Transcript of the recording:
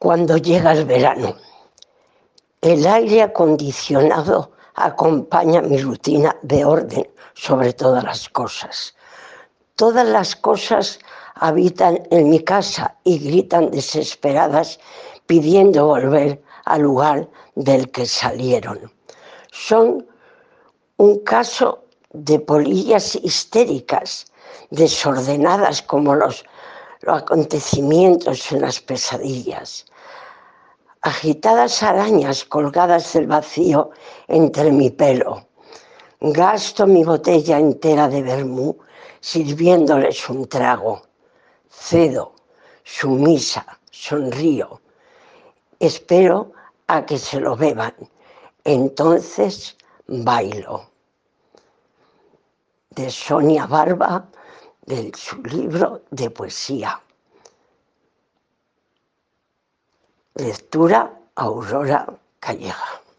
Cuando llega el verano, el aire acondicionado acompaña mi rutina de orden sobre todas las cosas. Todas las cosas habitan en mi casa y gritan desesperadas pidiendo volver al lugar del que salieron. Son un caso de polillas histéricas, desordenadas como los acontecimientos en las pesadillas. Agitadas arañas colgadas del vacío entre mi pelo. Gasto mi botella entera de vermú sirviéndoles un trago. Cedo, sumisa, sonrío. Espero a que se lo beban. Entonces bailo. De Sonia Barba, de su libro de poesía. Lectura Aurora Calleja.